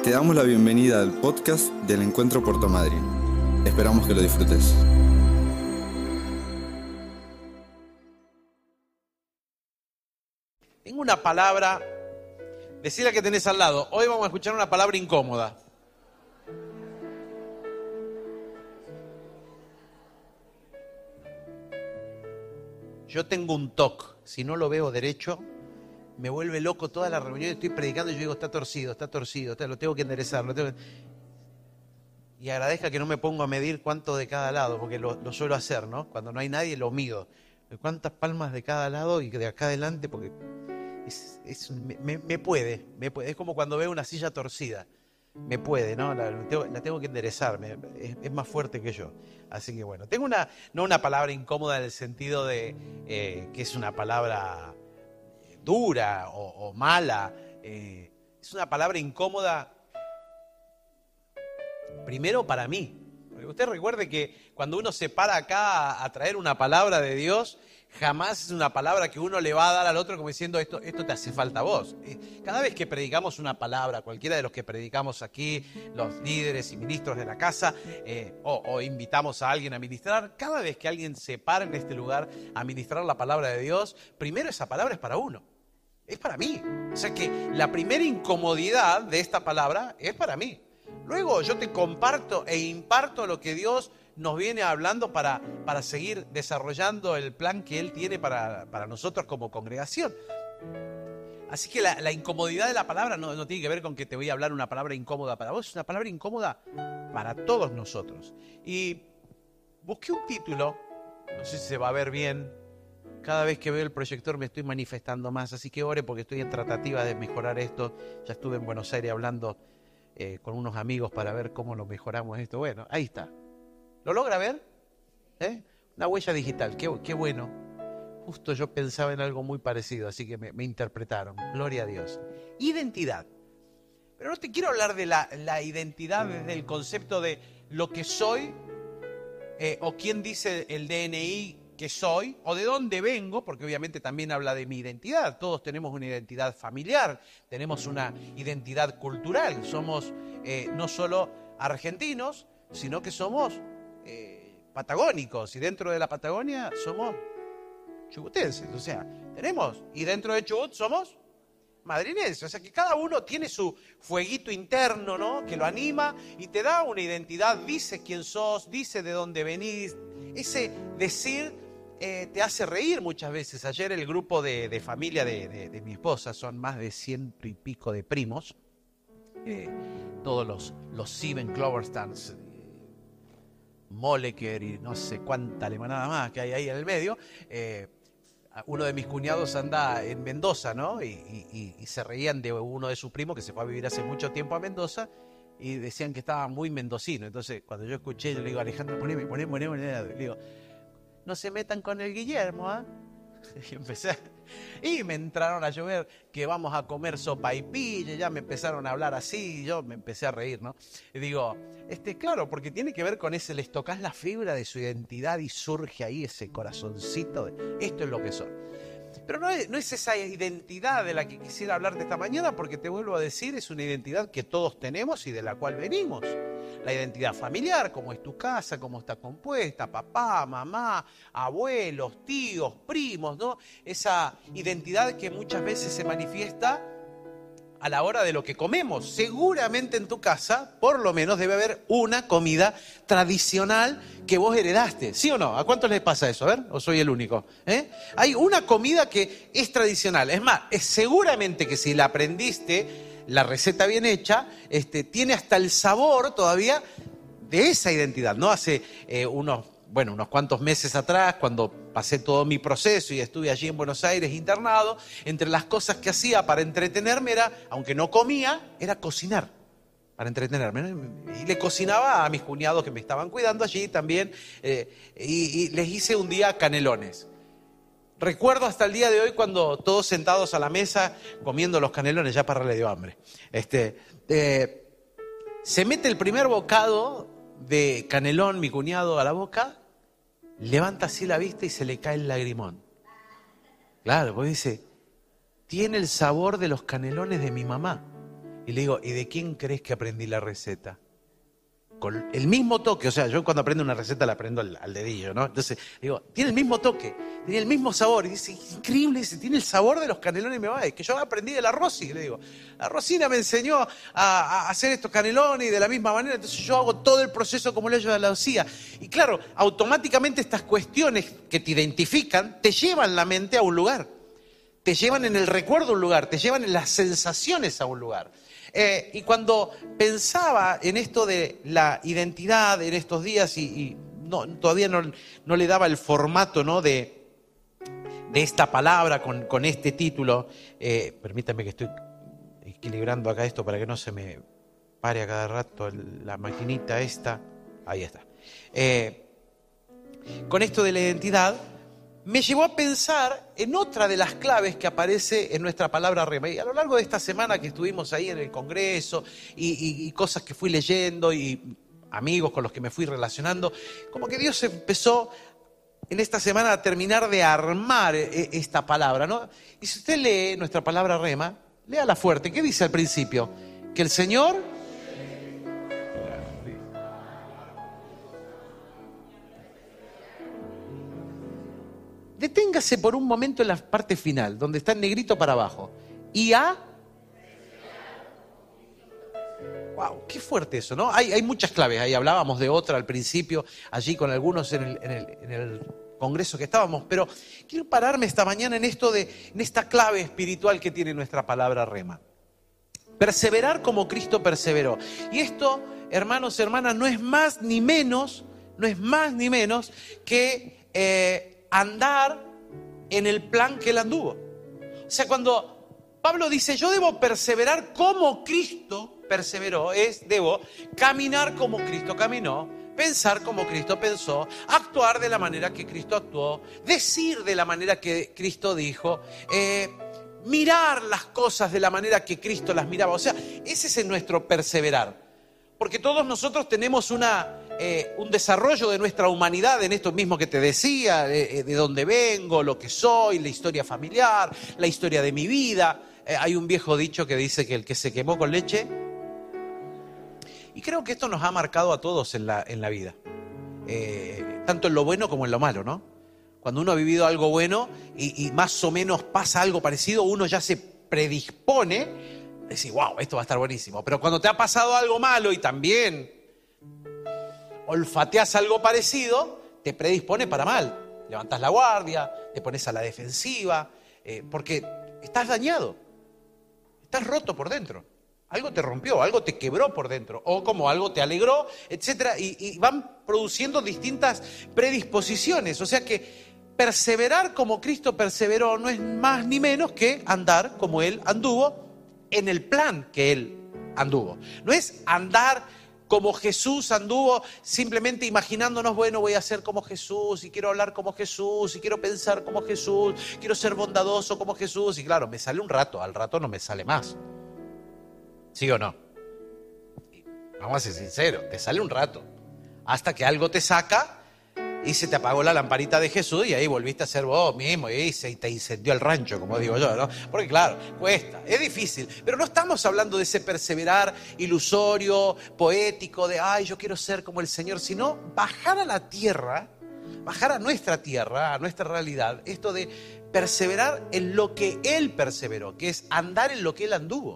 Te damos la bienvenida al podcast del Encuentro Puerto Madryn. Esperamos que lo disfrutes. Tengo una palabra, decile a que tenés al lado, hoy vamos a escuchar una palabra incómoda. Yo tengo un TOC, si no lo veo derecho, me vuelve loco toda la reunión, estoy predicando y yo digo, está torcido, lo tengo que enderezar, Y agradezca que no me pongo a medir cuánto de cada lado, porque lo suelo hacer, ¿no? Cuando no hay nadie lo mido. ¿Cuántas palmas de cada lado y de acá adelante? Porque me puede. Es como cuando veo una silla torcida. Me puede, ¿no? La tengo que enderezar, es más fuerte que yo. Así que bueno, tengo no una palabra incómoda en el sentido de que es una palabra dura o mala. Es una palabra incómoda primero para mí. Porque usted recuerde que cuando uno se para acá a traer una palabra de Dios, jamás es una palabra que uno le va a dar al otro como diciendo esto te hace falta a vos. Cada vez que predicamos una palabra, cualquiera de los que predicamos aquí, los líderes y ministros de la casa, o invitamos a alguien a ministrar, cada vez que alguien se para en este lugar a ministrar la palabra de Dios, primero esa palabra es para uno, es para mí. O sea que la primera incomodidad de esta palabra es para mí. Luego yo te comparto e imparto lo que Dios nos viene hablando para seguir desarrollando el plan que Él tiene para nosotros como congregación. Así que la incomodidad de la palabra no tiene que ver con que te voy a hablar una palabra incómoda para vos, es una palabra incómoda para todos nosotros. Y busqué un título, no sé si se va a ver bien, cada vez que veo el proyector me estoy manifestando más, así que ore porque estoy en tratativa de mejorar esto. Ya estuve en Buenos Aires hablando con unos amigos para ver cómo lo mejoramos esto. Bueno, ahí está. ¿Lo logra ver? Una huella digital, qué bueno. Justo yo pensaba en algo muy parecido, así que me interpretaron. Gloria a Dios. Identidad. Pero no te quiero hablar de la identidad desde el concepto de lo que soy, o quién dice el DNI que soy, o de dónde vengo, porque obviamente también habla de mi identidad. Todos tenemos una identidad familiar, tenemos una identidad cultural. Somos no solo argentinos, sino que somos patagónicos, y dentro de la Patagonia somos chubutenses, o sea, y dentro de Chubut somos madrinenses, o sea que cada uno tiene su fueguito interno, ¿no? Que lo anima y te da una identidad, dice quién sos, dice de dónde venís. Ese decir te hace reír muchas veces. Ayer el grupo de familia de mi esposa, son más de 100 y pico de primos, todos los Sieben Cloverstans, Moleker y no sé cuánta alemanada más que hay ahí en el medio. Uno de mis cuñados anda en Mendoza, ¿no? Y se reían de uno de sus primos que se fue a vivir hace mucho tiempo a Mendoza y decían que estaba muy mendocino. Entonces, cuando yo escuché, yo le digo, Alejandro, poneme. Le digo, no se metan con el Guillermo, ¿ah? Y me entraron a llover que vamos a comer sopaipilla, ya me empezaron a hablar así, y yo me empecé a reír, ¿no? Y digo, claro, porque tiene que ver con ese, les tocas la fibra de su identidad y surge ahí ese corazoncito de esto es lo que soy. Pero no es esa identidad de la que quisiera hablarte esta mañana, porque te vuelvo a decir, es una identidad que todos tenemos y de la cual venimos. La identidad familiar, cómo es tu casa, cómo está compuesta, papá, mamá, abuelos, tíos, primos, ¿no? Esa identidad que muchas veces se manifiesta a la hora de lo que comemos. Seguramente en tu casa, por lo menos, debe haber una comida tradicional que vos heredaste, ¿sí o no? ¿A cuántos les pasa eso? A ver, ¿o soy el único? Hay una comida que es tradicional. Es más, seguramente que si la aprendiste, la receta bien hecha, tiene hasta el sabor todavía de esa identidad, ¿no? Hace unos cuantos meses atrás, cuando pasé todo mi proceso y estuve allí en Buenos Aires internado, entre las cosas que hacía para entretenerme era, aunque no comía, era cocinar para entretenerme, ¿no? Y le cocinaba a mis cuñados que me estaban cuidando allí también, y les hice un día canelones. Recuerdo hasta el día de hoy cuando todos sentados a la mesa comiendo los canelones, ya para le dio hambre, se mete el primer bocado de canelón mi cuñado a la boca, levanta así la vista y se le cae el lagrimón. Claro, porque dice, tiene el sabor de los canelones de mi mamá. Y le digo, ¿y de quién crees que aprendí la receta? Con el mismo toque, o sea, yo cuando aprendo una receta la aprendo al dedillo, ¿no? Entonces, digo, tiene el mismo toque, tiene el mismo sabor. Y dice, increíble, dice, tiene el sabor de los canelones de mi mamá. Es que yo aprendí de la Rosy, le digo. La Rosina me enseñó a hacer estos canelones y de la misma manera, entonces yo hago todo el proceso como ella lo hacía. Y claro, automáticamente estas cuestiones que te identifican te llevan la mente a un lugar. Te llevan en el recuerdo a un lugar, te llevan en las sensaciones a un lugar. Y cuando pensaba en esto de la identidad en estos días y todavía no le daba el formato, ¿no?, de esta palabra con este título, permítame que estoy equilibrando acá esto para que no se me pare a cada rato la maquinita esta. Ahí está. Con esto de la identidad, me llevó a pensar en otra de las claves que aparece en nuestra palabra rema. Y a lo largo de esta semana que estuvimos ahí en el Congreso y cosas que fui leyendo y amigos con los que me fui relacionando, como que Dios empezó en esta semana a terminar de armar esta palabra, ¿no? Y si usted lee nuestra palabra rema, léala fuerte. ¿Qué dice al principio? Que el Señor... Deténgase por un momento en la parte final, donde está en negrito para abajo. Y ¡wow! Qué fuerte eso, ¿no? Hay muchas claves. Ahí hablábamos de otra al principio, allí con algunos en el congreso que estábamos. Pero quiero pararme esta mañana en esta clave espiritual que tiene nuestra palabra rema. Perseverar como Cristo perseveró. Y esto, hermanos, hermanas, no es más ni menos que andar en el plan que él anduvo. O sea, cuando Pablo dice, yo debo perseverar como Cristo perseveró, debo caminar como Cristo caminó, pensar como Cristo pensó, actuar de la manera que Cristo actuó, decir de la manera que Cristo dijo, mirar las cosas de la manera que Cristo las miraba. O sea, ese es nuestro perseverar. Porque todos nosotros tenemos un desarrollo de nuestra humanidad en esto mismo que te decía, de dónde vengo, lo que soy, la historia familiar, la historia de mi vida. Hay un viejo dicho que dice que el que se quemó con leche... Y creo que esto nos ha marcado a todos en la vida. Tanto en lo bueno como en lo malo, ¿no? Cuando uno ha vivido algo bueno y más o menos pasa algo parecido, uno ya se predispone... Decís, wow, esto va a estar buenísimo. Pero cuando te ha pasado algo malo y también olfateas algo parecido, te predispone para mal. Levantas la guardia, te pones a la defensiva, porque estás dañado, estás roto por dentro. Algo te rompió, algo te quebró por dentro, o como algo te alegró, etcétera, y van produciendo distintas predisposiciones. O sea que perseverar como Cristo perseveró no es más ni menos que andar como Él anduvo, en el plan que Él anduvo. No es andar como Jesús anduvo, simplemente imaginándonos, bueno, voy a ser como Jesús, y quiero hablar como Jesús, y quiero pensar como Jesús, quiero ser bondadoso como Jesús, y claro, me sale un rato, al rato no me sale más. ¿Sí o no? Vamos a ser sinceros, te sale un rato, hasta que algo te saca y se te apagó la lamparita de Jesús y ahí volviste a ser vos mismo y ahí se te incendió el rancho, como digo yo, ¿no? Porque claro, cuesta, es difícil, pero no estamos hablando de ese perseverar ilusorio, poético, de ay, yo quiero ser como el Señor, sino bajar a la tierra, bajar a nuestra tierra, a nuestra realidad, esto de perseverar en lo que Él perseveró, que es andar en lo que Él anduvo.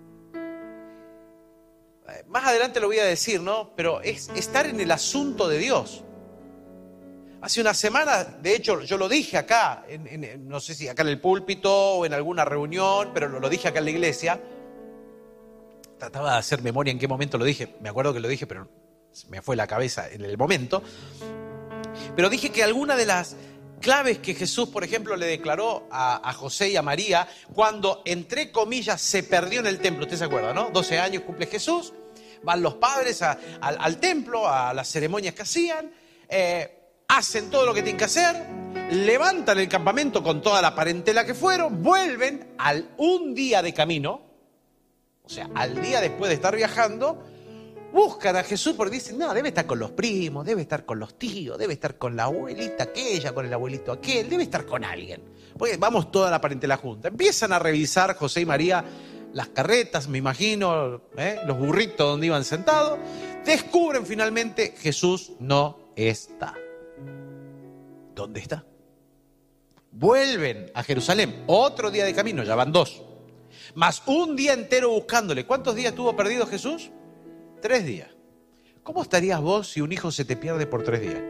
Más adelante lo voy a decir, ¿no? Pero es estar en el asunto de Dios. Hace una semana, de hecho, yo lo dije acá, no sé si acá en el púlpito o en alguna reunión, pero lo dije acá en la iglesia. Trataba de hacer memoria en qué momento lo dije. Me acuerdo que lo dije, pero se me fue la cabeza en el momento. Pero dije que alguna de las claves que Jesús, por ejemplo, le declaró a José y a María cuando, entre comillas, se perdió en el templo. ¿Usted se acuerda, no? 12 años cumple Jesús, van los padres al templo, a las ceremonias que hacían, hacen todo lo que tienen que hacer, levantan el campamento con toda la parentela que fueron, vuelven un día de camino, o sea, al día después de estar viajando, buscan a Jesús porque dicen, no, debe estar con los primos, debe estar con los tíos, debe estar con la abuelita aquella, con el abuelito aquel, debe estar con alguien, porque vamos toda la parentela junta. Empiezan a revisar José y María las carretas, me imagino, los burritos donde iban sentados, descubren finalmente Jesús no está. ¿Dónde está? Vuelven a Jerusalén, otro día de camino, ya van 2. Más un día entero buscándole. ¿Cuántos días estuvo perdido Jesús? 3 días. ¿Cómo estarías vos si un hijo se te pierde por 3 días?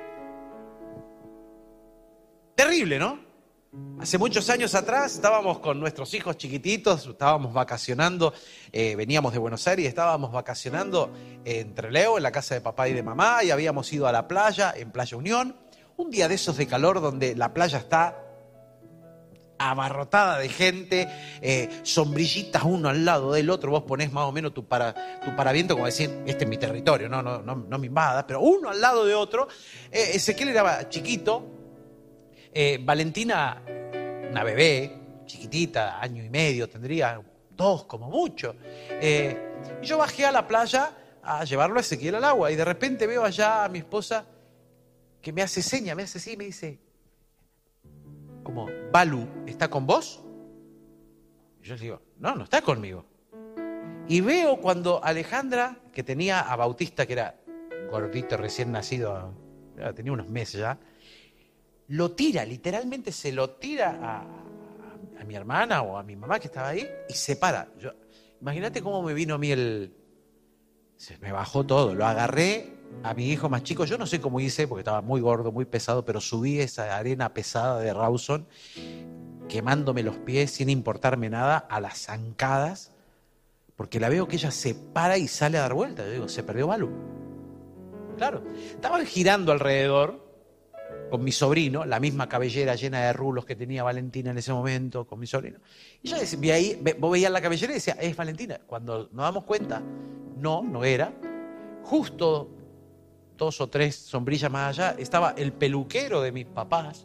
Terrible, ¿no? Hace muchos años atrás estábamos con nuestros hijos chiquititos, estábamos vacacionando, veníamos de Buenos Aires, estábamos vacacionando en Trelew, en la casa de papá y de mamá, y habíamos ido a la playa, en Playa Unión, un día de esos de calor donde la playa está abarrotada de gente, sombrillitas uno al lado del otro, vos ponés más o menos tu paraviento como decir, este es mi territorio, no me invadas, pero uno al lado de otro. Ezequiel era chiquito, Valentina, una bebé, chiquitita, 1 año y medio, tendría 2 como mucho. Y yo bajé a la playa a llevarlo a Ezequiel al agua y de repente veo allá a mi esposa que me hace seña, me hace así y me dice, como, Balu, ¿está con vos? Y yo le digo, no está conmigo. Y veo cuando Alejandra, que tenía a Bautista, que era gordito, recién nacido, tenía unos meses ya, lo tira, literalmente se lo tira a mi hermana o a mi mamá que estaba ahí y se para. Imagínate cómo me vino a mí se me bajó todo. Lo agarré a mi hijo más chico. Yo no sé cómo hice porque estaba muy gordo, muy pesado, pero subí esa arena pesada de Rawson, quemándome los pies sin importarme nada, a las zancadas, porque la veo que ella se para y sale a dar vuelta. Yo digo, se perdió Balu. Claro, estaban girando alrededor con mi sobrino, la misma cabellera llena de rulos que tenía Valentina en ese momento, con mi sobrino. Y yo decía, vos veías la cabellera y decía, es Valentina. Cuando nos damos cuenta, no era. Justo 2 o 3 sombrillas más allá, estaba el peluquero de mis papás.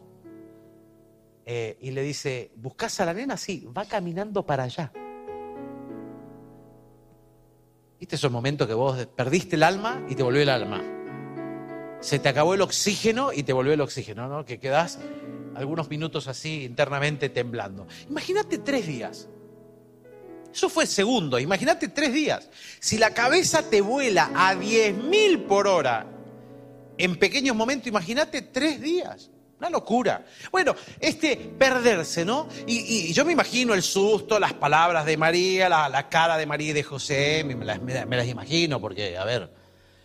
Y le dice, ¿buscás a la nena? Sí, va caminando para allá. ¿Viste esos momentos que vos perdiste el alma y te volvió el alma? Se te acabó el oxígeno y te volvió el oxígeno, ¿no? Que quedás algunos minutos así internamente temblando. Imagínate 3 días. Eso fue segundo. Imagínate 3 días. Si la cabeza te vuela a 10.000 por hora en pequeños momentos, imagínate 3 días. Una locura. Bueno, perderse, ¿no? Y yo me imagino el susto, las palabras de María, la cara de María y de José, me las imagino porque, a ver,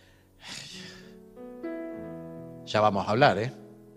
ya vamos a hablar,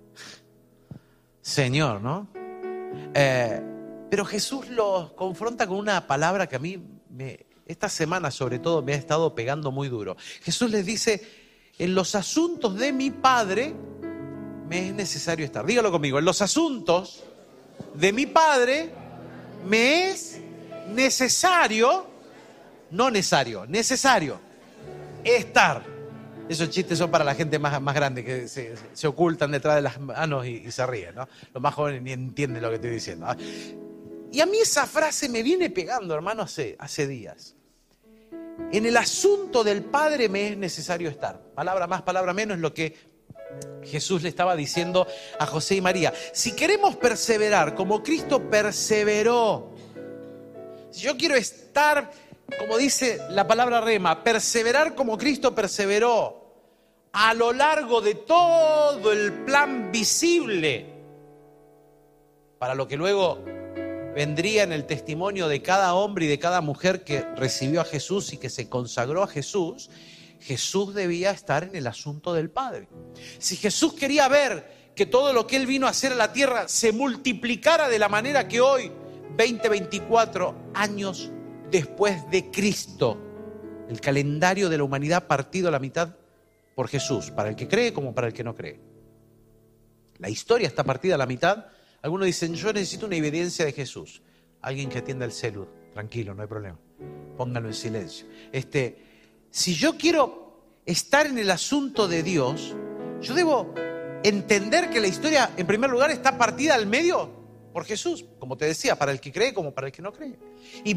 Señor, ¿no? Pero Jesús los confronta con una palabra que a mí, esta semana sobre todo, me ha estado pegando muy duro. Jesús les dice, en los asuntos de mi Padre me es necesario estar. Dígalo conmigo, en los asuntos de mi Padre me es necesario, no necesario, necesario estar. Esos chistes son para la gente más grande que se ocultan detrás de las manos y se ríen, ¿no? Los más jóvenes ni entienden lo que estoy diciendo. Y a mí esa frase me viene pegando, hermano, hace días. En el asunto del Padre me es necesario estar. Palabra más, palabra menos, es lo que Jesús le estaba diciendo a José y María. Si queremos perseverar como Cristo perseveró, si yo quiero estar, como dice la palabra rema, perseverar como Cristo perseveró a lo largo de todo el plan visible, para lo que luego vendría en el testimonio de cada hombre y de cada mujer que recibió a Jesús y que se consagró a Jesús, Jesús debía estar en el asunto del Padre. Si Jesús quería ver que todo lo que Él vino a hacer a la tierra se multiplicara de la manera que hoy, 24 años después de Cristo, el calendario de la humanidad partido a la mitad por Jesús, para el que cree como para el que no cree. La historia está partida a la mitad. Algunos dicen, yo necesito una evidencia de Jesús. Alguien que atienda el celu, tranquilo, no hay problema. Póngalo en silencio. Si yo quiero estar en el asunto de Dios, yo debo entender que la historia, en primer lugar, está partida al medio por Jesús, como te decía, para el que cree como para el que no cree. Y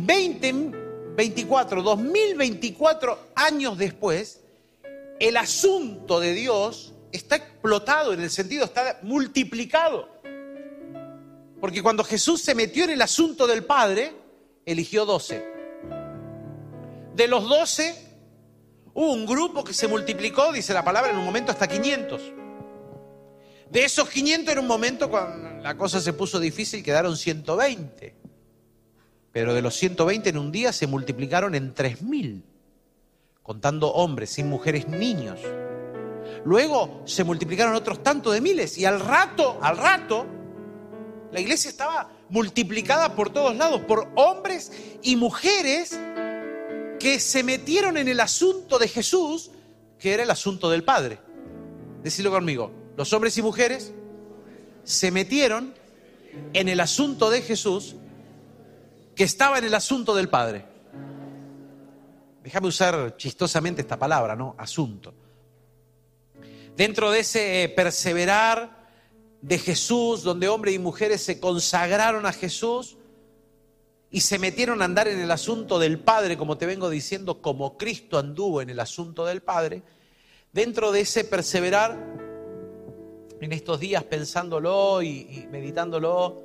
2024 años después, el asunto de Dios está explotado, en el sentido, está multiplicado. Porque cuando Jesús se metió en el asunto del Padre, eligió 12. De los 12, hubo un grupo que se multiplicó, dice la palabra, en un momento hasta 500. De esos 500, en un momento, cuando la cosa se puso difícil, quedaron 120. Pero de los 120 en un día se multiplicaron en 3.000, contando hombres, sin mujeres, niños. Luego se multiplicaron otros tantos de miles y al rato, la iglesia estaba multiplicada por todos lados, por hombres y mujeres que se metieron en el asunto de Jesús, que era el asunto del Padre. Decilo conmigo, los hombres y mujeres se metieron en el asunto de Jesús, que estaba en el asunto del Padre. Déjame usar chistosamente esta palabra, ¿no? Asunto. Dentro de ese perseverar de Jesús, donde hombres y mujeres se consagraron a Jesús y se metieron a andar en el asunto del Padre, como te vengo diciendo, como Cristo anduvo en el asunto del Padre, dentro de ese perseverar, en estos días pensándolo y meditándolo,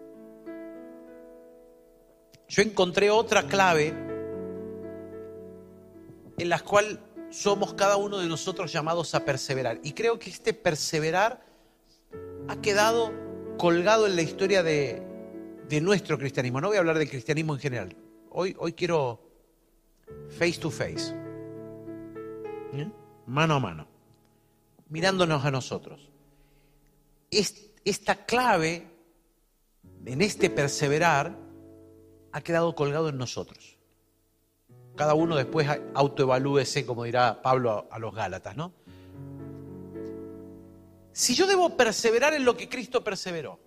yo encontré otra clave en la cual somos cada uno de nosotros llamados a perseverar. Y creo que este perseverar ha quedado colgado en la historia de nuestro cristianismo. No voy a hablar del cristianismo en general. Hoy quiero face to face, mano a mano, mirándonos a nosotros. Esta clave en este perseverar ha quedado colgado en nosotros. Cada uno después autoevalúese, como dirá Pablo a los Gálatas, ¿no? Si yo debo perseverar en lo que Cristo perseveró,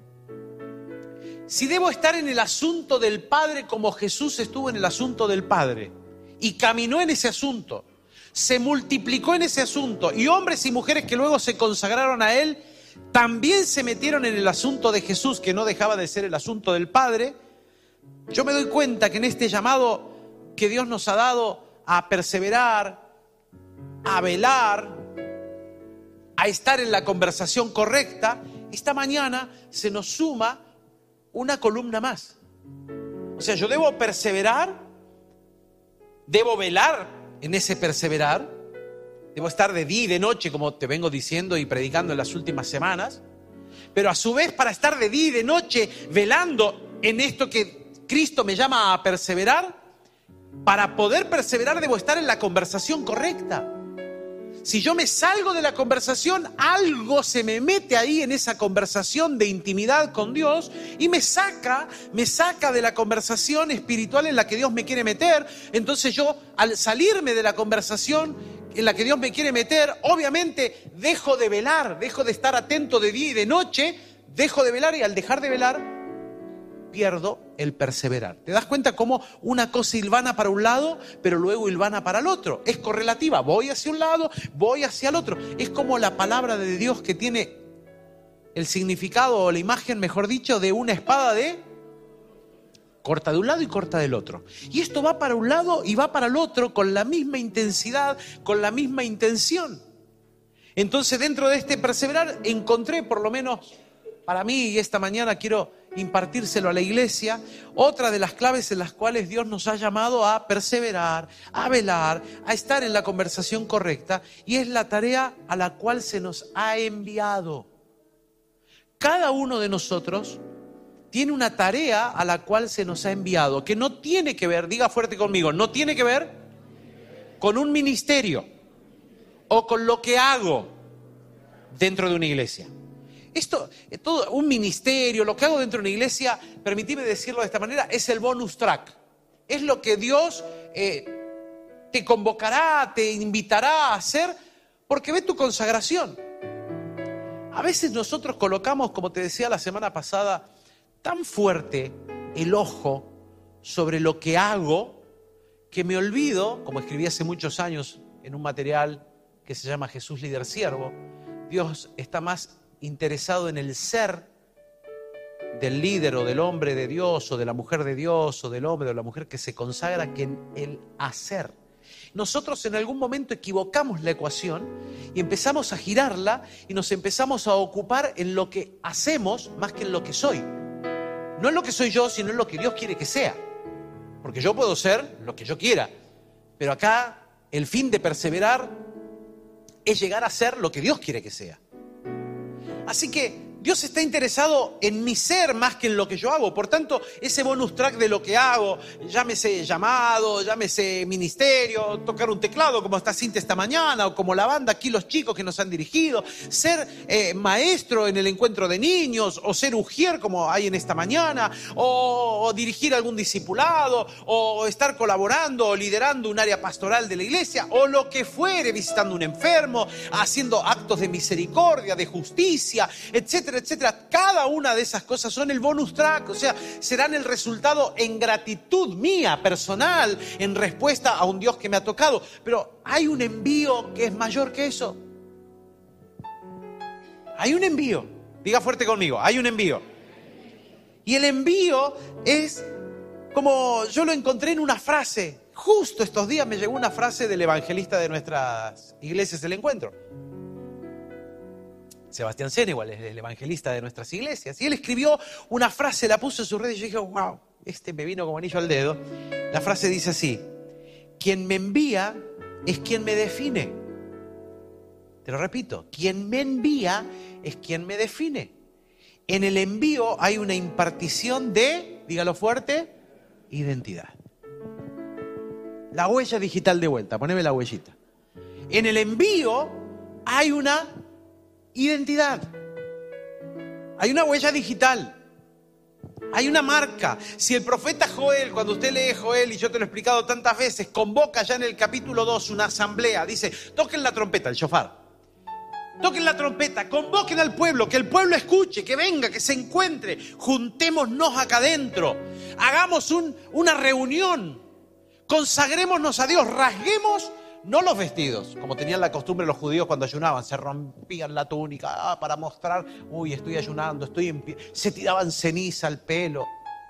si debo estar en el asunto del Padre como Jesús estuvo en el asunto del Padre y caminó en ese asunto, se multiplicó en ese asunto y hombres y mujeres que luego se consagraron a Él también se metieron en el asunto de Jesús, que no dejaba de ser el asunto del Padre, yo me doy cuenta que en este llamado que Dios nos ha dado a perseverar, a velar, a estar en la conversación correcta, esta mañana se nos suma una columna más. O sea, yo debo perseverar, debo velar en ese perseverar, debo estar de día y de noche, como te vengo diciendo y predicando en las últimas semanas, pero a su vez, para estar de día y de noche velando en esto que Cristo me llama a perseverar, para poder perseverar debo estar en la conversación correcta. Si yo me salgo de la conversación, algo se me mete ahí en esa conversación de intimidad con Dios y me saca de la conversación espiritual en la que Dios me quiere meter. Entonces yo, al salirme de la conversación en la que Dios me quiere meter, obviamente dejo de velar, dejo de estar atento de día y de noche, dejo de velar y al dejar de velar, pierdo el perseverar. ¿Te das cuenta cómo una cosa hilvana para un lado, pero luego hilvana para el otro? Es correlativa. Voy hacia un lado, voy hacia el otro. Es como la palabra de Dios que tiene el significado o la imagen, mejor dicho, de una espada de corta de un lado y corta del otro. Y esto va para un lado y va para el otro con la misma intensidad, con la misma intención. Entonces, dentro de este perseverar, encontré, por lo menos para mí, y esta mañana quiero impartírselo a la iglesia, otra de las claves en las cuales Dios nos ha llamado a perseverar, a velar, a estar en la conversación correcta, y es la tarea a la cual se nos ha enviado. Cada uno de nosotros tiene una tarea a la cual se nos ha enviado, que no tiene que ver, diga fuerte conmigo, no tiene que ver con un ministerio o con lo que hago dentro de una iglesia. Esto, todo un ministerio, lo que hago dentro de una iglesia, permíteme decirlo de esta manera, es el bonus track. Es lo que Dios te convocará, te invitará a hacer, porque ve tu consagración. A veces nosotros colocamos, como te decía la semana pasada, tan fuerte el ojo sobre lo que hago, que me olvido, como escribí hace muchos años en un material que se llama Jesús Líder Siervo, Dios está más interesado en el ser del líder o del hombre de Dios o de la mujer de Dios o del hombre o la mujer que se consagra que en el hacer. Nosotros en algún momento equivocamos la ecuación y empezamos a girarla y nos empezamos a ocupar en lo que hacemos más que en lo que soy. No en lo que soy yo, sino en lo que Dios quiere que sea. Porque yo puedo ser lo que yo quiera, pero acá el fin de perseverar es llegar a ser lo que Dios quiere que sea. Así que Dios está interesado en mi ser más que en lo que yo hago. Por tanto, ese bonus track de lo que hago, llámese llamado, llámese ministerio, tocar un teclado como está Cintia esta mañana, o como la banda aquí, los chicos que nos han dirigido, ser maestro en el encuentro de niños, o ser ujier como hay en esta mañana, o dirigir algún discipulado, o estar colaborando o liderando un área pastoral de la iglesia, o lo que fuere, visitando un enfermo, haciendo actos de misericordia, de justicia, etcétera, etcétera. Cada una de esas cosas son el bonus track, o sea, serán el resultado en gratitud mía, personal, en respuesta a un Dios que me ha tocado. Pero hay un envío que es mayor que eso. Hay un envío. Diga fuerte conmigo, hay un envío. Y el envío es como yo lo encontré en una frase. Justo estos días me llegó una frase del evangelista de nuestras iglesias del encuentro. Sebastián Senegal es el evangelista de nuestras iglesias. Y él escribió una frase, la puso en su red y yo dije, wow, me vino como anillo al dedo. La frase dice así: quien me envía es quien me define. Te lo repito, quien me envía es quien me define. En el envío hay una impartición de, dígalo fuerte, identidad. La huella digital de vuelta, poneme la huellita. En el envío hay una identidad. Hay una huella digital. Hay una marca. Si el profeta Joel, cuando usted lee Joel, y yo te lo he explicado tantas veces, convoca ya en el capítulo 2 una asamblea, dice, toquen la trompeta, el shofar. Toquen la trompeta, convoquen al pueblo, que el pueblo escuche, que venga, que se encuentre, juntémonos acá adentro, hagamos una reunión, consagrémonos a Dios, rasguemos no los vestidos, como tenían la costumbre los judíos cuando ayunaban, se rompían la túnica para mostrar, uy, estoy ayunando, estoy en pie, se tiraban ceniza al pelo.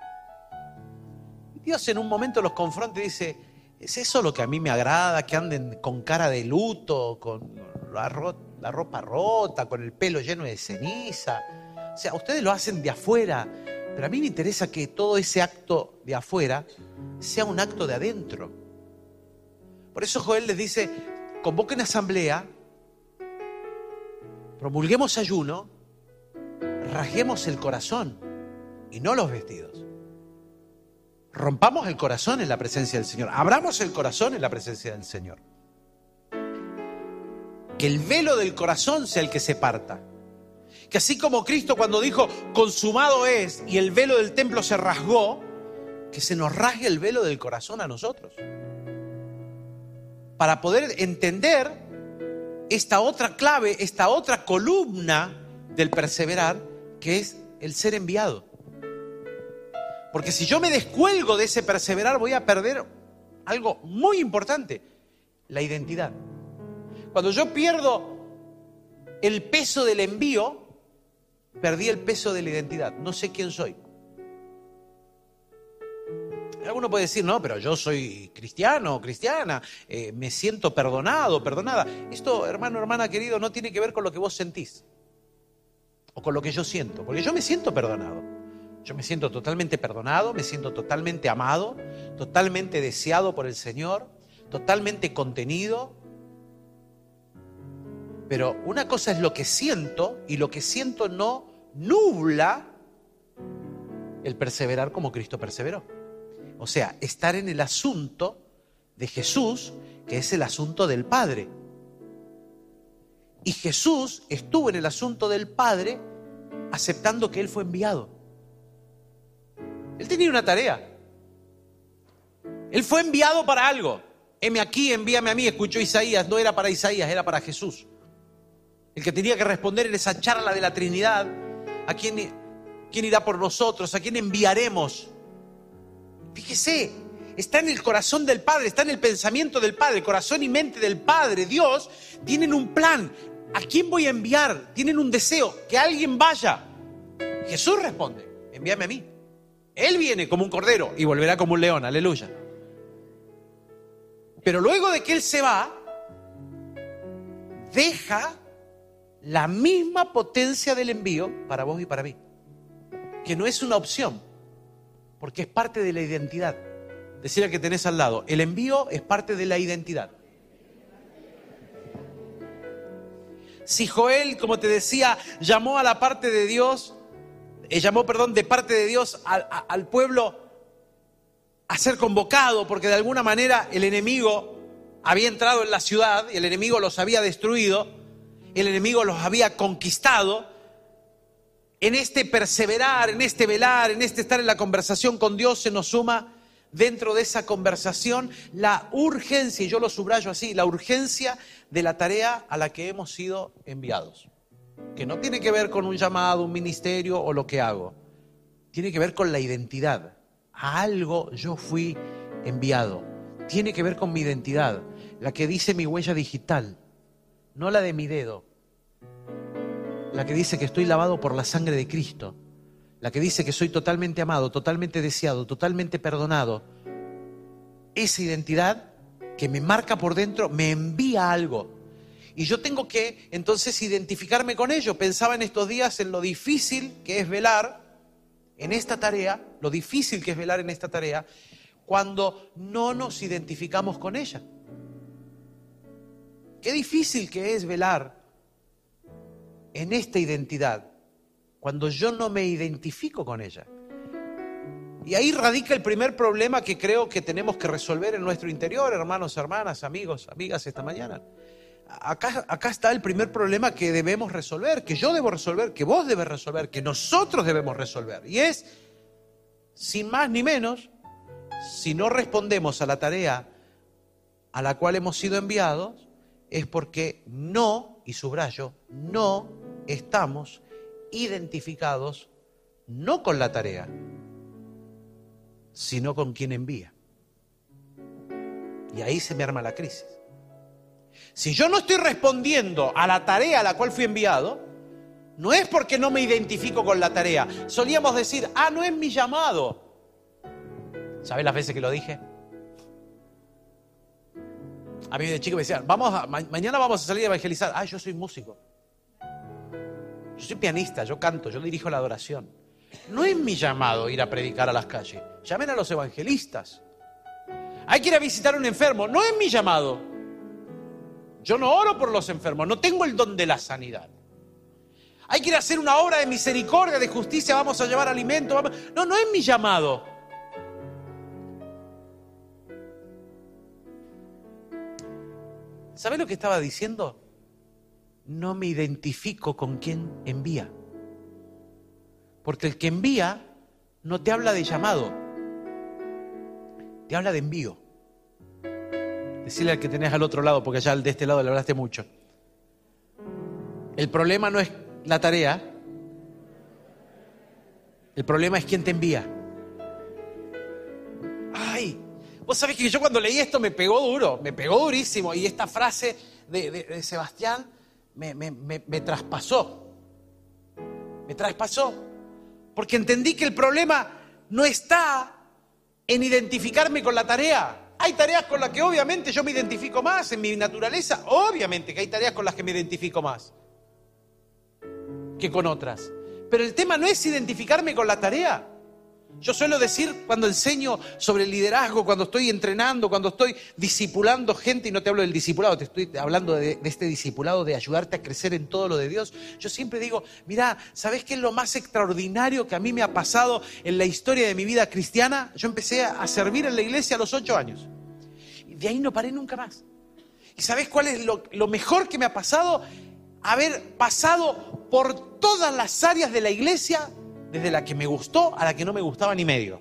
Dios en un momento los confronta y dice, ¿es eso lo que a mí me agrada? Que anden con cara de luto, con la ropa rota, con el pelo lleno de ceniza. O sea, ustedes lo hacen de afuera, pero a mí me interesa que todo ese acto de afuera sea un acto de adentro. Por eso Joel les dice, convoquen asamblea, promulguemos ayuno, rasguemos el corazón y no los vestidos. Rompamos el corazón en la presencia del Señor, abramos el corazón en la presencia del Señor. Que el velo del corazón sea el que se parta. Que así como Cristo cuando dijo, consumado es, y el velo del templo se rasgó, que se nos rasgue el velo del corazón a nosotros. Para poder entender esta otra clave, esta otra columna del perseverar, que es el ser enviado. Porque si yo me descuelgo de ese perseverar, voy a perder algo muy importante, la identidad. Cuando yo pierdo el peso del envío, perdí el peso de la identidad. No sé quién soy. Alguno puede decir, no, pero yo soy cristiano o cristiana, me siento perdonado, perdonada. Esto, hermano, hermana querido, no tiene que ver con lo que vos sentís o con lo que yo siento, porque yo me siento perdonado. Yo me siento totalmente perdonado, me siento totalmente amado, totalmente deseado por el Señor, totalmente contenido. Pero una cosa es lo que siento, y lo que siento no nubla el perseverar como Cristo perseveró. O sea, estar en el asunto de Jesús, que es el asunto del Padre. Y Jesús estuvo en el asunto del Padre aceptando que Él fue enviado. Él tenía una tarea. Él fue enviado para algo. Heme aquí, envíame a mí, escuchó Isaías. No era para Isaías, era para Jesús. El que tenía que responder en esa charla de la Trinidad, ¿a quién irá por nosotros? ¿A quién enviaremos? Fíjese, está en el corazón del Padre, está en el pensamiento del Padre, corazón y mente del Padre. Dios tienen un plan. ¿A quién voy a enviar? Tienen un deseo, que alguien vaya. Jesús responde, envíame a mí. Él viene como un cordero y volverá como un león, aleluya. Pero luego de que Él se va, deja la misma potencia del envío para vos y para mí, que no es una opción, porque es parte de la identidad. Decirle al que tenés al lado, el envío es parte de la identidad. Si Joel, como te decía, llamó a la parte de Dios, de parte de Dios al pueblo a ser convocado, porque de alguna manera el enemigo había entrado en la ciudad y el enemigo los había destruido, el enemigo los había conquistado. En este perseverar, en este velar, en este estar en la conversación con Dios, se nos suma dentro de esa conversación la urgencia, y yo lo subrayo así, la urgencia de la tarea a la que hemos sido enviados. Que no tiene que ver con un llamado, un ministerio o lo que hago. Tiene que ver con la identidad. A algo yo fui enviado. Tiene que ver con mi identidad, la que dice mi huella digital, no la de mi dedo. La que dice que estoy lavado por la sangre de Cristo. La que dice que soy totalmente amado, totalmente deseado, totalmente perdonado. Esa identidad que me marca por dentro me envía algo. Y yo tengo que entonces identificarme con ello. Pensaba en estos días en lo difícil que es velar en esta tarea, lo difícil que es velar en esta tarea, cuando no nos identificamos con ella. Qué difícil que es velar en esta identidad, cuando yo no me identifico con ella. Y ahí radica el primer problema que creo que tenemos que resolver en nuestro interior, hermanos, hermanas, amigos, amigas, esta mañana. Acá está el primer problema que debemos resolver, que yo debo resolver, que vos debes resolver, que nosotros debemos resolver. Y es, sin más ni menos, si no respondemos a la tarea a la cual hemos sido enviados, es porque no, y subrayo, no estamos identificados no con la tarea, sino con quien envía. Y ahí se me arma la crisis. Si yo no estoy respondiendo a la tarea a la cual fui enviado, no es porque no me identifico con la tarea. Solíamos decir, no es mi llamado. ¿Sabés las veces que lo dije? A mí de chico me decían, mañana vamos a salir a evangelizar. Yo soy músico. Yo soy pianista, yo canto, yo dirijo la adoración. No es mi llamado ir a predicar a las calles. Llamen a los evangelistas. Hay que ir a visitar a un enfermo. No es mi llamado. Yo no oro por los enfermos. No tengo el don de la sanidad. Hay que ir a hacer una obra de misericordia, de justicia. Vamos a llevar alimento. No es mi llamado. ¿Sabés lo que estaba diciendo? No me identifico con quien envía. Porque el que envía no te habla de llamado, te habla de envío. Decirle al que tenés al otro lado, porque allá de este lado le hablaste mucho. El problema no es la tarea, el problema es quién te envía. Vos sabés que yo cuando leí esto me pegó duro, me pegó durísimo. Y esta frase de Sebastián me traspasó. Me traspasó. Porque entendí que el problema no está en identificarme con la tarea. Hay tareas con las que obviamente yo me identifico más en mi naturaleza. Obviamente que hay tareas con las que me identifico más que con otras. Pero el tema no es identificarme con la tarea. Yo suelo decir cuando enseño sobre el liderazgo, cuando estoy entrenando, cuando estoy discipulando gente, y no te hablo del discipulado, te estoy hablando de este discipulado de ayudarte a crecer en todo lo de Dios. Yo siempre digo, mirá, ¿sabés qué es lo más extraordinario que a mí me ha pasado en la historia de mi vida cristiana? Yo empecé a servir en la iglesia a los 8 años. Y de ahí no paré nunca más. ¿Y sabés cuál es lo mejor que me ha pasado? Haber pasado por todas las áreas de la iglesia, desde la que me gustó a la que no me gustaba ni medio.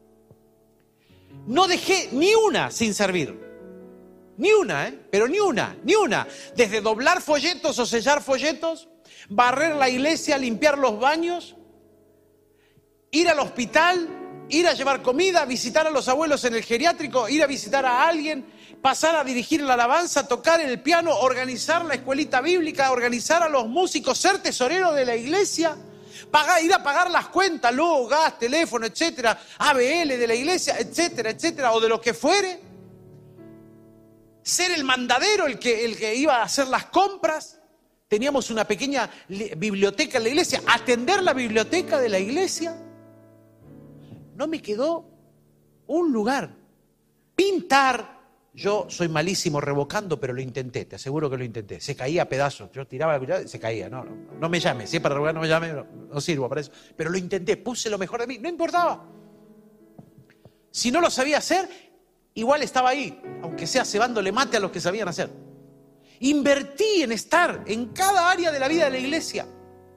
No dejé ni una sin servir. Ni una, pero ni una. Desde doblar folletos o sellar folletos, barrer la iglesia, limpiar los baños, ir al hospital, ir a llevar comida, visitar a los abuelos en el geriátrico, ir a visitar a alguien, pasar a dirigir la alabanza, tocar el piano, organizar la escuelita bíblica, organizar a los músicos, ser tesorero de la iglesia, ir a pagar las cuentas, luz, gas, teléfono, etcétera, ABL de la iglesia, etcétera, etcétera, o de lo que fuere. Ser el mandadero, el que iba a hacer las compras. Teníamos una pequeña biblioteca en la iglesia, atender la biblioteca de la iglesia. No me quedó un lugar Pintar, yo soy malísimo revocando, pero lo intenté, te aseguro que lo intenté. Se caía a pedazos, yo tiraba la cuchara y se caía. No me llame, si es para revocar no me llame, no sirvo para eso. Pero lo intenté, puse lo mejor de mí, no importaba. Si no lo sabía hacer, igual estaba ahí, aunque sea cebándole mate a los que sabían hacer. Invertí en estar en cada área de la vida de la iglesia.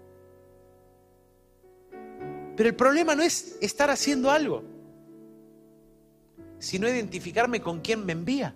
Pero el problema no es estar haciendo algo, sino identificarme con quién me envía.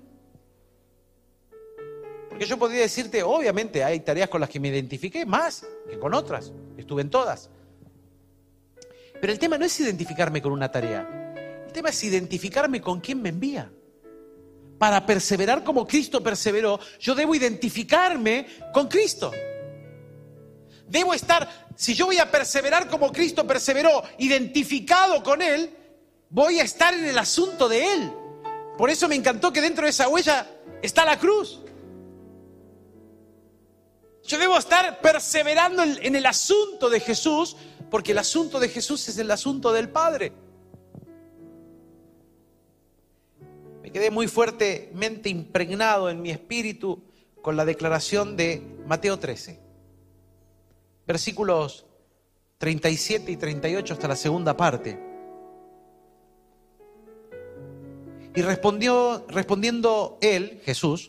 Porque yo podría decirte, obviamente hay tareas con las que me identifiqué más que con otras, estuve en todas. Pero el tema no es identificarme con una tarea, el tema es identificarme con quién me envía. Para perseverar como Cristo perseveró, yo debo identificarme con Cristo. Debo estar, si yo voy a perseverar como Cristo perseveró, identificado con Él, voy a estar en el asunto de Él. Por eso me encantó que dentro de esa huella está la cruz. Yo debo estar perseverando en el asunto de Jesús, porque el asunto de Jesús es el asunto del Padre. Me quedé muy fuertemente impregnado en mi espíritu con la declaración de Mateo 13. Versículos 37 y 38 hasta la segunda parte. Y respondiendo él, Jesús,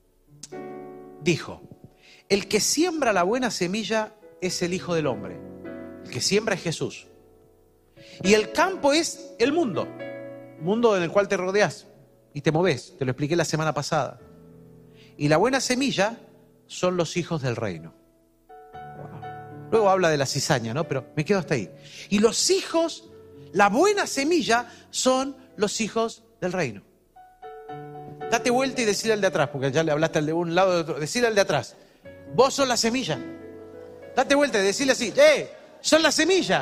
dijo: el que siembra la buena semilla es el Hijo del Hombre. El que siembra es Jesús. Y el campo es el mundo en el cual te rodeas y te moves. Te lo expliqué la semana pasada. Y la buena semilla son los hijos del reino. Luego habla de la cizaña, ¿no? Pero me quedo hasta ahí. Y los hijos, la buena semilla, son los hijos del reino. Date vuelta y decile al de atrás, porque ya le hablaste al de un lado de otro. Decile al de atrás: vos sos la semilla. Date vuelta y decile así: sos la semilla.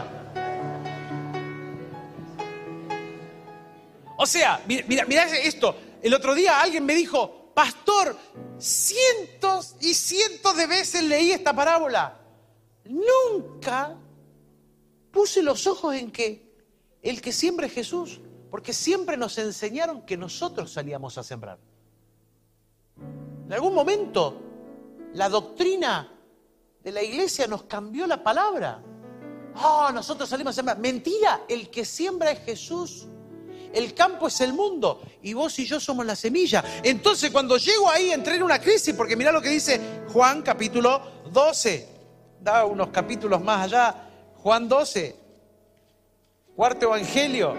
O sea, mirá esto. El otro día alguien me dijo: pastor, cientos y cientos de veces leí esta parábola. Nunca puse los ojos en que el que siembra es Jesús, porque siempre nos enseñaron que nosotros salíamos a sembrar. En algún momento la doctrina de la iglesia nos cambió la palabra. Nosotros salimos a sembrar. Mentira, el que siembra es Jesús. El campo es el mundo y vos y yo somos la semilla. Entonces cuando llego ahí entré en una crisis, porque mirá lo que dice Juan capítulo 12. Da unos capítulos más allá. Juan 12, cuarto evangelio,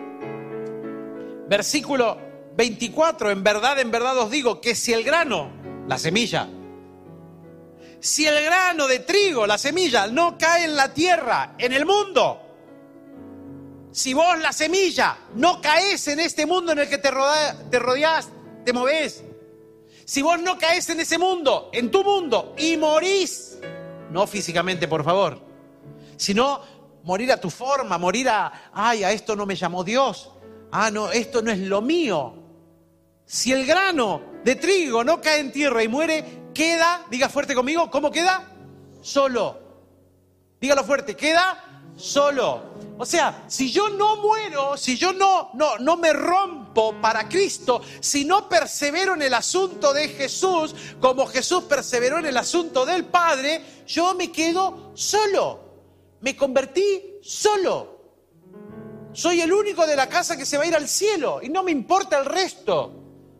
versículo 24. En verdad os digo que si el grano, la semilla, si el grano de trigo, la semilla, no cae en la tierra, en el mundo, si vos, la semilla, no caes en este mundo en el que te rodeás, te movés, si vos no caes en ese mundo, en tu mundo, y morís, no físicamente, por favor, sino morir a tu forma, morir a esto no me llamó Dios, no, esto no es lo mío. Si el grano de trigo no cae en tierra y muere, queda, diga fuerte conmigo, ¿cómo queda? Solo. Dígalo fuerte, queda solo. O sea, si yo no muero, si yo no me rompo para Cristo, si no persevero en el asunto de Jesús, como Jesús perseveró en el asunto del Padre, yo me quedo solo. Me convertí solo. Soy el único de la casa que se va a ir al cielo y no me importa el resto.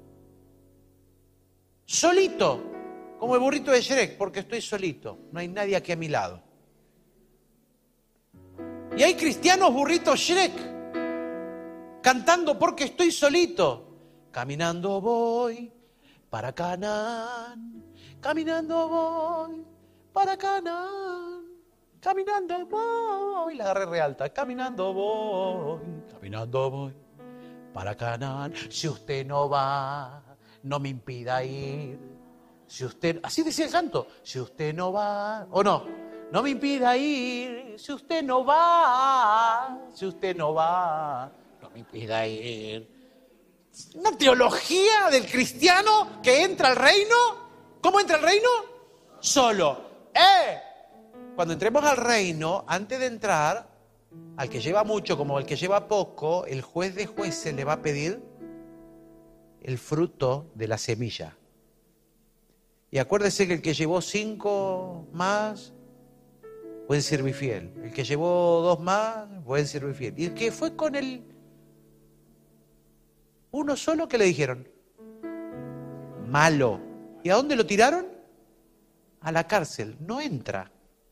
Solito, como el burrito de Shrek, porque estoy solito, no hay nadie aquí a mi lado. Y hay cristianos burritos Shrek cantando porque estoy solito. Caminando voy para Canaán, caminando voy para Canaán, caminando voy. La agarré re alta. Caminando voy para Canaán. Si usted no va, no me impida ir. Si usted, así decía el canto. Si usted no va, o no me impida ir. Si usted no va, no me impida ir. Una teología del cristiano que entra al reino. ¿Cómo entra al reino? Solo. Cuando entremos al reino, antes de entrar, al que lleva mucho como al que lleva poco, el juez de jueces le va a pedir el fruto de la semilla. Y acuérdese que el que llevó 5 más, buen siervo y fiel. El que llevó 2 más, buen siervo y fiel. Y el que fue con el uno solo, ¿qué le dijeron? Malo. ¿Y a dónde lo tiraron? A la cárcel. No entra.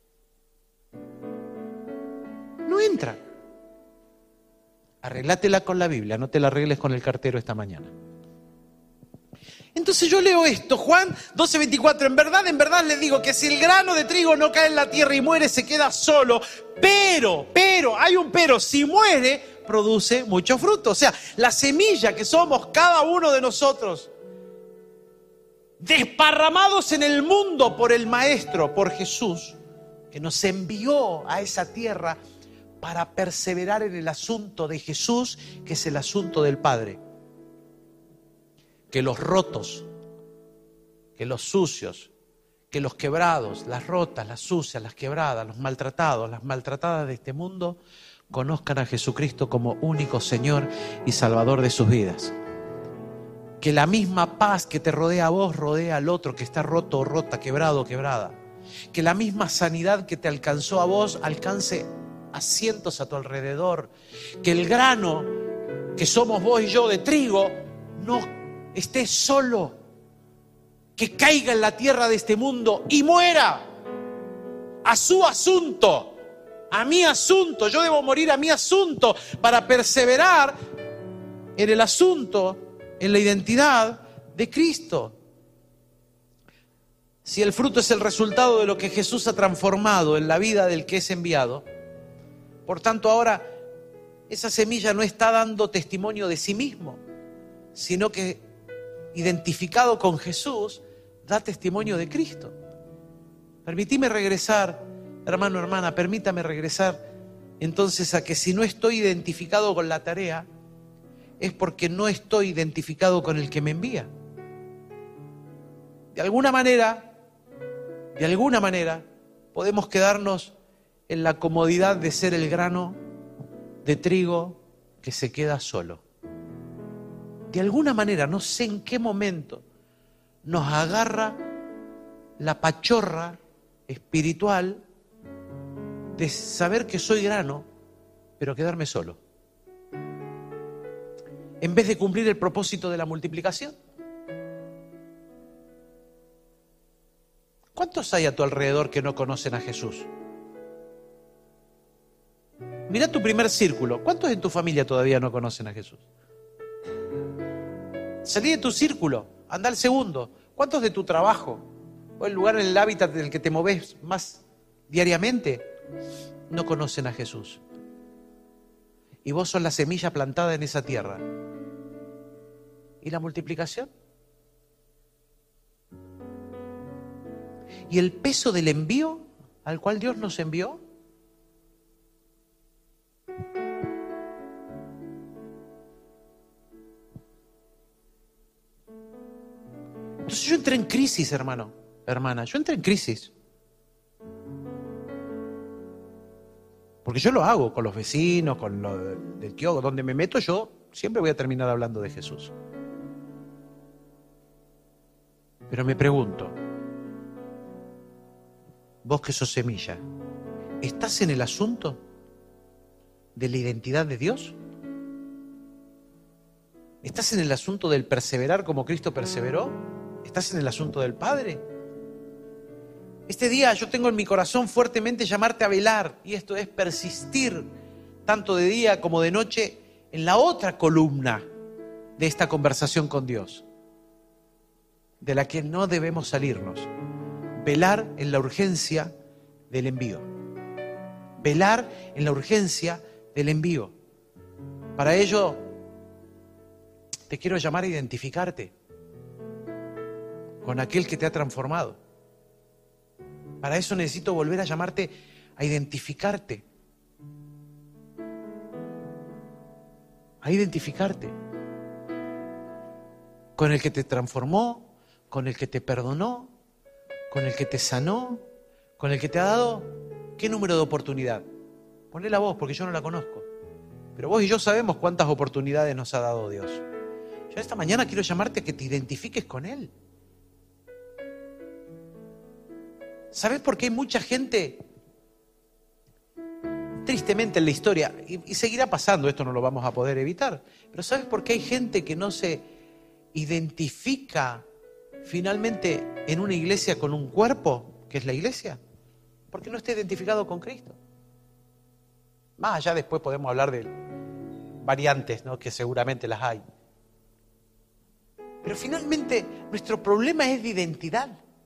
No entra. Arreglátela con la Biblia, no te la arregles con el cartero esta mañana. Entonces yo leo esto, Juan 12:24, en verdad les digo que si el grano de trigo no cae en la tierra y muere, se queda solo, pero, hay un pero, si muere, produce mucho fruto. O sea, la semilla que somos cada uno de nosotros, desparramados en el mundo por el Maestro, por Jesús, que nos envió a esa tierra para perseverar en el asunto de Jesús, que es el asunto del Padre. Que los rotos, que los sucios, que los quebrados, las rotas, las sucias, las quebradas, los maltratados, las maltratadas de este mundo, conozcan a Jesucristo como único Señor y Salvador de sus vidas. Que la misma paz que te rodea a vos, rodea al otro que está roto o rota, quebrado o quebrada. Que la misma sanidad que te alcanzó a vos, alcance a cientos a tu alrededor. Que el grano que somos vos y yo de trigo, no esté solo, que caiga en la tierra de este mundo y muera a su asunto, a mi asunto. Yo debo morir a mi asunto para perseverar en el asunto, en la identidad de Cristo. Si el fruto es el resultado de lo que Jesús ha transformado en la vida del que es enviado, por tanto ahora esa semilla no está dando testimonio de sí mismo, sino que identificado con Jesús, da testimonio de Cristo. Permítame regresar, hermano, hermana, permítame regresar entonces a que si no estoy identificado con la tarea, es porque no estoy identificado con el que me envía. De alguna manera, podemos quedarnos en la comodidad de ser el grano de trigo que se queda solo. De alguna manera, no sé en qué momento, nos agarra la pachorra espiritual de saber que soy grano, pero quedarme solo. En vez de cumplir el propósito de la multiplicación. ¿Cuántos hay a tu alrededor que no conocen a Jesús? Mira tu primer círculo. ¿Cuántos en tu familia todavía no conocen a Jesús? Salí de tu círculo, anda al segundo. ¿Cuántos de tu trabajo o el lugar en el hábitat en el que te moves más diariamente no conocen a Jesús? Y vos sos la semilla plantada en esa tierra. ¿Y la multiplicación? ¿Y el peso del envío al cual Dios nos envió? Entonces yo entré en crisis, hermano, hermana, yo entré en crisis. Porque yo lo hago con los vecinos, con lo del kiosco, donde me meto yo, siempre voy a terminar hablando de Jesús. Pero me pregunto, vos que sos semilla, ¿estás en el asunto de la identidad de Dios? ¿Estás en el asunto del perseverar como Cristo perseveró? ¿Estás en el asunto del Padre? Este día yo tengo en mi corazón fuertemente llamarte a velar, y esto es persistir, tanto de día como de noche, en la otra columna de esta conversación con Dios, de la que no debemos salirnos. Velar en la urgencia del envío. Velar en la urgencia del envío. Para ello, te quiero llamar a identificarte con aquel que te ha transformado. Para eso necesito volver a llamarte a identificarte. A identificarte con el que te transformó, con el que te perdonó, con el que te sanó, con el que te ha dado, ¿qué número de oportunidad? Ponela vos, porque yo no la conozco. Pero vos y yo sabemos cuántas oportunidades nos ha dado Dios. Yo esta mañana quiero llamarte a que te identifiques con Él. ¿Sabes por qué hay mucha gente, tristemente en la historia, y seguirá pasando, esto no lo vamos a poder evitar, pero ¿sabes por qué hay gente que no se identifica finalmente en una iglesia con un cuerpo, que es la iglesia? Porque no está identificado con Cristo. Más allá después podemos hablar de variantes, ¿no? Que seguramente las hay. Pero finalmente nuestro problema es de identidad.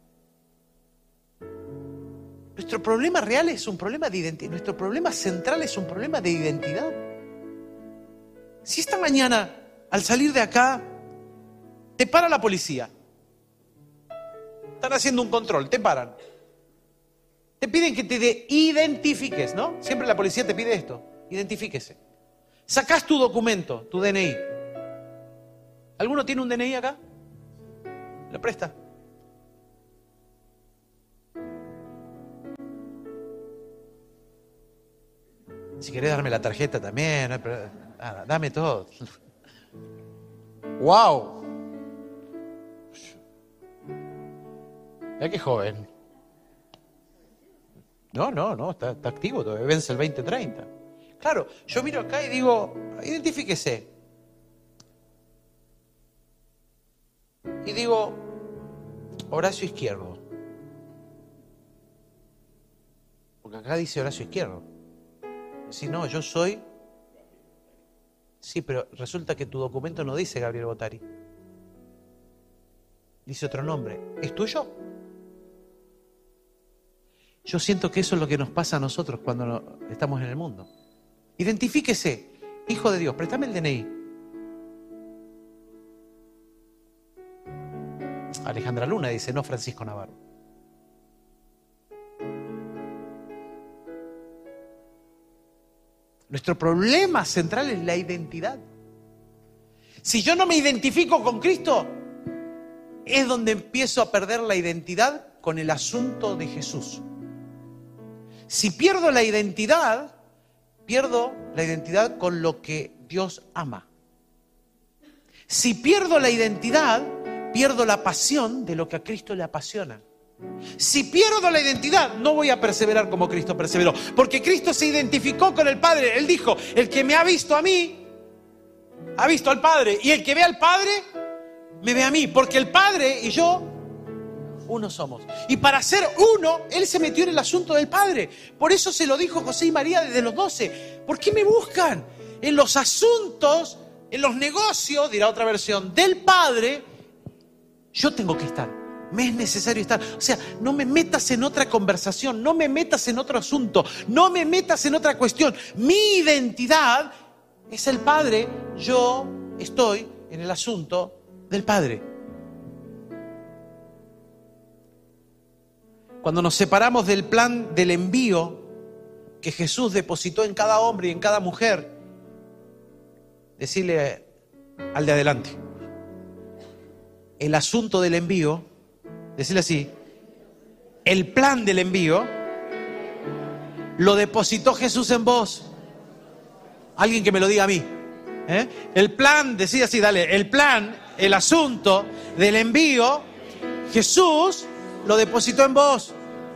Nuestro problema real es un problema de identidad. Nuestro problema central es un problema de identidad. Si esta mañana, al salir de acá, te para la policía, están haciendo un control, te paran, te piden que te identifiques, ¿no? Siempre la policía te pide esto, identifíquese. Sacás tu documento, tu DNI. ¿Alguno tiene un DNI acá? ¿Lo presta? Si querés darme la tarjeta también, no hay problema. Dame todo. ¡Wow! Mira qué joven. No, está activo todavía, vence el 2030. Claro, yo miro acá y digo, identifíquese. Y digo, Horacio Izquierdo. Porque acá dice Horacio Izquierdo. Si no, yo soy... Sí, pero resulta que tu documento no dice Gabriel Bottari. Dice otro nombre. ¿Es tuyo? Yo siento que eso es lo que nos pasa a nosotros cuando estamos en el mundo. Identifíquese, hijo de Dios, préstame el DNI. Alejandra Luna dice, no Francisco Navarro. Nuestro problema central es la identidad. Si yo no me identifico con Cristo, es donde empiezo a perder la identidad con el asunto de Jesús. Si pierdo la identidad con lo que Dios ama. Si pierdo la identidad, pierdo la pasión de lo que a Cristo le apasiona. Si pierdo la identidad, no voy a perseverar como Cristo perseveró. Porque Cristo se identificó con el Padre. Él dijo, el que me ha visto a mí, ha visto al Padre. Y el que ve al Padre, me ve a mí. Porque el Padre y yo, uno somos. Y para ser uno, Él se metió en el asunto del Padre. Por eso se lo dijo José y María desde los 12. ¿Por qué me buscan? En los asuntos, en los negocios, dirá otra versión, del Padre, yo tengo que estar. Me es necesario estar. O sea, no me metas en otra conversación, no me metas en otro asunto, no me metas en otra cuestión. Mi identidad es el Padre, yo estoy en el asunto del Padre. Cuando nos separamos del plan del envío que Jesús depositó en cada hombre y en cada mujer, decirle al de adelante, el asunto del envío, decirle así, el plan del envío lo depositó Jesús en vos. Alguien que me lo diga a mí. El plan, decía así, dale, el plan, el asunto del envío, Jesús lo depositó en vos.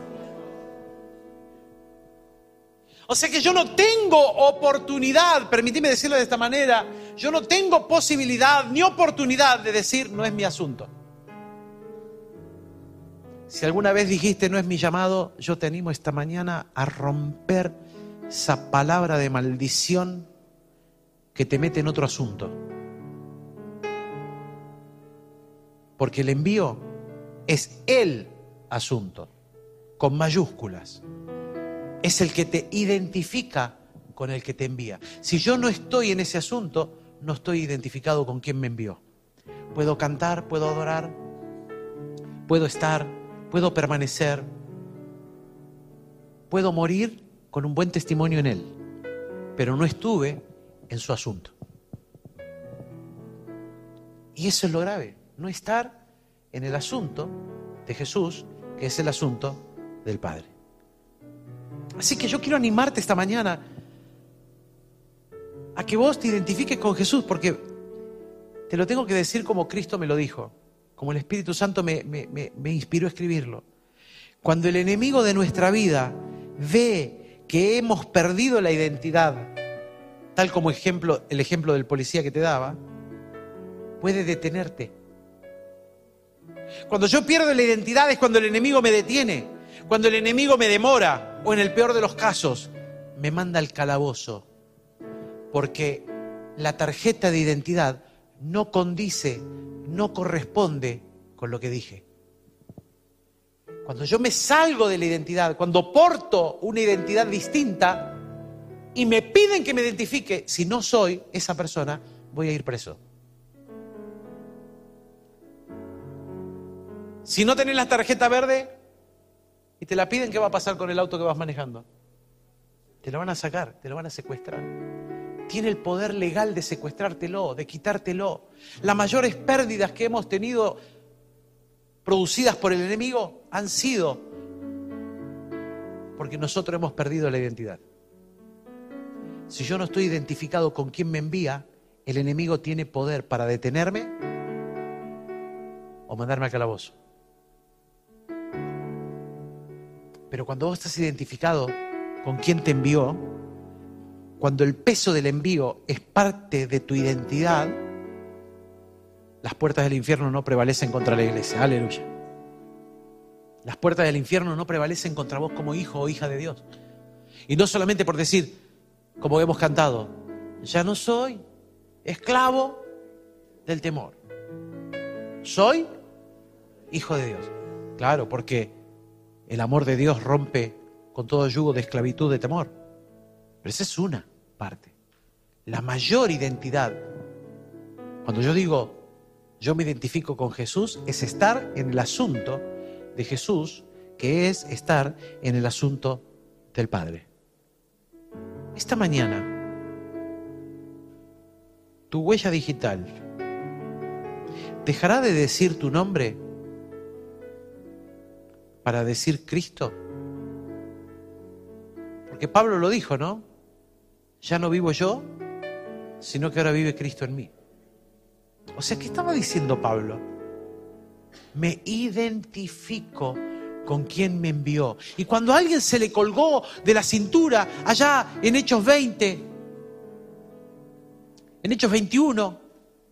O sea que yo no tengo oportunidad, permíteme decirlo de esta manera, yo no tengo posibilidad ni oportunidad de decir no es mi asunto. Si alguna vez dijiste no es mi llamado, yo te animo esta mañana a romper esa palabra de maldición que te mete en otro asunto. Porque el envío es el asunto, con mayúsculas. Es el que te identifica con el que te envía. Si yo no estoy en ese asunto, no estoy identificado con quien me envió. Puedo cantar, puedo adorar, puedo estar, puedo permanecer, puedo morir con un buen testimonio en Él, pero no estuve en su asunto. Y eso es lo grave, no estar en el asunto de Jesús, que es el asunto del Padre. Así que yo quiero animarte esta mañana a que vos te identifiques con Jesús, porque Te lo tengo que decir como Cristo me lo dijo, como el Espíritu Santo me inspiró a escribirlo. Cuando el enemigo de nuestra vida ve que hemos perdido la identidad, tal como el ejemplo del policía que te daba, puede detenerte. Cuando yo pierdo la identidad es cuando el enemigo me detiene, cuando el enemigo me demora, o en el peor de los casos, me manda al calabozo, porque la tarjeta de identidad no condice, no corresponde con lo que dije. Cuando yo me salgo de la identidad, cuando porto una identidad distinta y me piden que me identifique, si no soy esa persona, voy a ir preso. Si no tenés la tarjeta verde y te la piden, ¿qué va a pasar con el auto que vas manejando? Te lo van a sacar, te lo van a secuestrar. Tiene el poder legal de secuestrártelo, de quitártelo. Las mayores pérdidas que hemos tenido producidas por el enemigo han sido porque nosotros hemos perdido la identidad. Si yo no estoy identificado con quien me envía, el enemigo tiene poder para detenerme o mandarme al calabozo. Pero cuando vos estás identificado con quien te envió, cuando el peso del envío es parte de tu identidad, las puertas del infierno no prevalecen contra la iglesia. Aleluya. Las puertas del infierno no prevalecen contra vos como hijo o hija de Dios. Y no solamente por decir, como hemos cantado, ya no soy esclavo del temor. Soy hijo de Dios. Claro, porque el amor de Dios rompe con todo yugo de esclavitud, de temor. Pero esa es una parte. La mayor identidad, cuando yo digo, yo me identifico con Jesús, es estar en el asunto de Jesús, que es estar en el asunto del Padre. Esta mañana, tu huella digital dejará de decir tu nombre para decir Cristo. Porque Pablo lo dijo, ¿no? Ya no vivo yo, sino que ahora vive Cristo en mí. O sea, ¿qué estaba diciendo Pablo? Me identifico con quien me envió. Y cuando a alguien se le colgó de la cintura, allá en Hechos 20, en Hechos 21,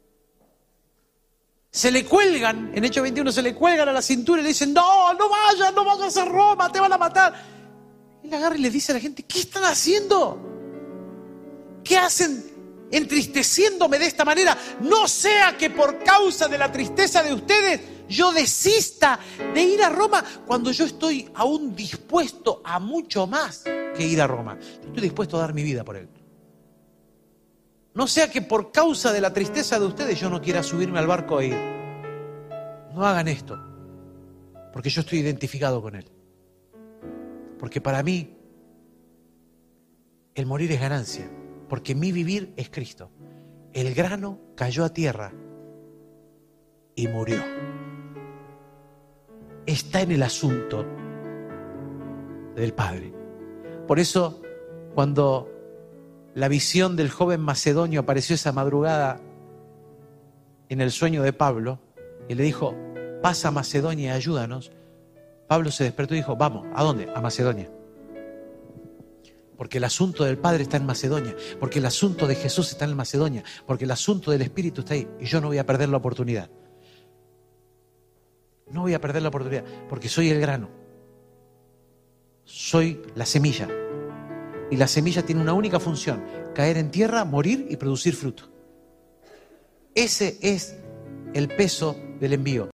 se le cuelgan, en Hechos 21 se le cuelgan a la cintura y le dicen, no vayas a Roma, te van a matar. Él agarra y le dice a la gente, ¿qué están haciendo? ¿Qué hacen entristeciéndome de esta manera? No sea que por causa de la tristeza de ustedes yo desista de ir a Roma, cuando yo estoy aún dispuesto a mucho más que ir a Roma. Yo estoy dispuesto a dar mi vida por él. No sea que por causa de la tristeza de ustedes yo no quiera subirme al barco e ir. No hagan esto, porque yo estoy identificado con él. Porque para mí el morir es ganancia, porque mi vivir es Cristo. El grano cayó a tierra y murió. Está en el asunto del Padre. Por eso, cuando la visión del joven macedonio apareció esa madrugada en el sueño de Pablo y le dijo, pasa a Macedonia y ayúdanos, Pablo se despertó y dijo, vamos, ¿a dónde? A Macedonia. Porque el asunto del Padre está en Macedonia, porque el asunto de Jesús está en Macedonia, porque el asunto del Espíritu está ahí, y yo no voy a perder la oportunidad. No voy a perder la oportunidad, porque soy el grano, soy la semilla, y la semilla tiene una única función, caer en tierra, morir y producir fruto. Ese es el peso del envío.